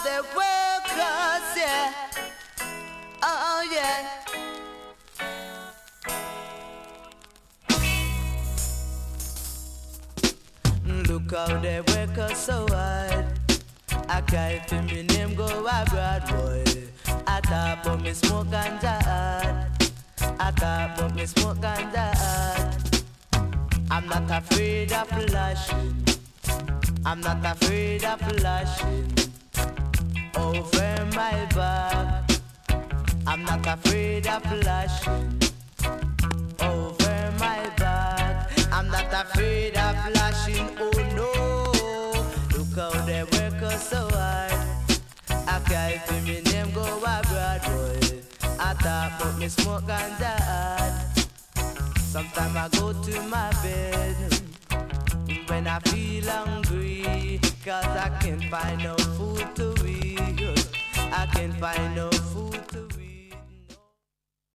the workers, yeah. Oh yeah. Look how they work us so hard. I can't feel me name go abroad, boy. I thought but me smoke ganja hard. I thought but me smoke ganja hard. I'm not afraid of flashing. I'm not afraid of flashing over my back. I'm not afraid of flashing over my back. I'm not afraid of flashing, oh no. Look how they work us so hard. I can't feel me name go abroad, boy. I thought but me smoke ganja hard. Sometimes I go to my bed when I feel hungry, cause I can't find no food to eat. I can't find no